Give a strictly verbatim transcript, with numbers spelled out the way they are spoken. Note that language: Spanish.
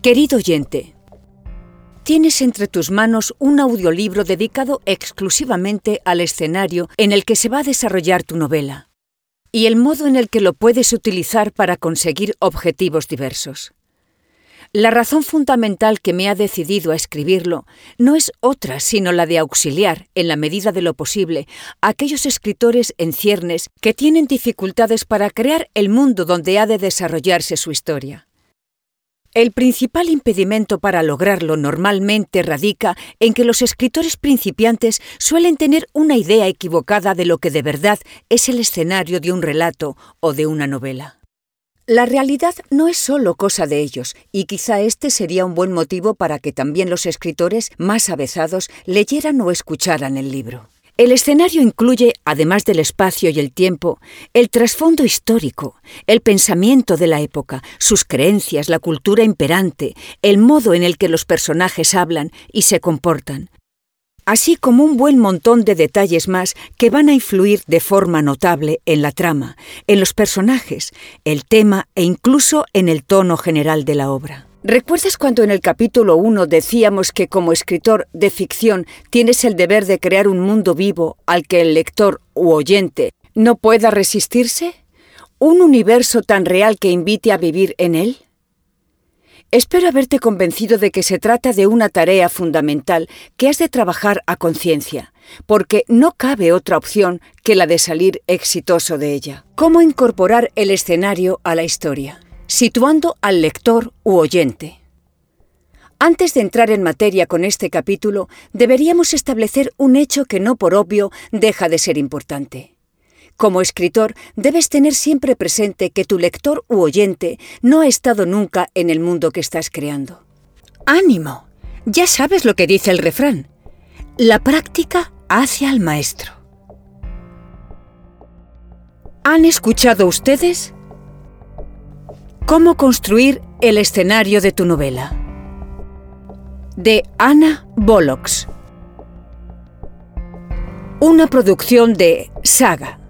Querido oyente, tienes entre tus manos un audiolibro dedicado exclusivamente al escenario en el que se va a desarrollar tu novela y el modo en el que lo puedes utilizar para conseguir objetivos diversos. La razón fundamental que me ha decidido a escribirlo no es otra sino la de auxiliar, en la medida de lo posible, a aquellos escritores en ciernes que tienen dificultades para crear el mundo donde ha de desarrollarse su historia. El principal impedimento para lograrlo normalmente radica en que los escritores principiantes suelen tener una idea equivocada de lo que de verdad es el escenario de un relato o de una novela. La realidad no es solo cosa de ellos, y quizá este sería un buen motivo para que también los escritores más avezados leyeran o escucharan el libro. El escenario incluye, además del espacio y el tiempo, el trasfondo histórico, el pensamiento de la época, sus creencias, la cultura imperante, el modo en el que los personajes hablan y se comportan, así como un buen montón de detalles más que van a influir de forma notable en la trama, en los personajes, el tema e incluso en el tono general de la obra. ¿Recuerdas cuando en el capítulo uno decíamos que como escritor de ficción tienes el deber de crear un mundo vivo al que el lector u oyente no pueda resistirse? ¿Un universo tan real que invite a vivir en él? Espero haberte convencido de que se trata de una tarea fundamental que has de trabajar a conciencia, porque no cabe otra opción que la de salir exitoso de ella. ¿Cómo incorporar el escenario a la historia? Situando al lector u oyente. Antes de entrar en materia con este capítulo, deberíamos establecer un hecho que no por obvio deja de ser importante. Como escritor, debes tener siempre presente que tu lector u oyente no ha estado nunca en el mundo que estás creando. ¡Ánimo! Ya sabes lo que dice el refrán. La práctica hace al maestro. ¿Han escuchado ustedes? ¿Cómo construir el escenario de tu novela? De Anna Bollocks. Una producción de Saga.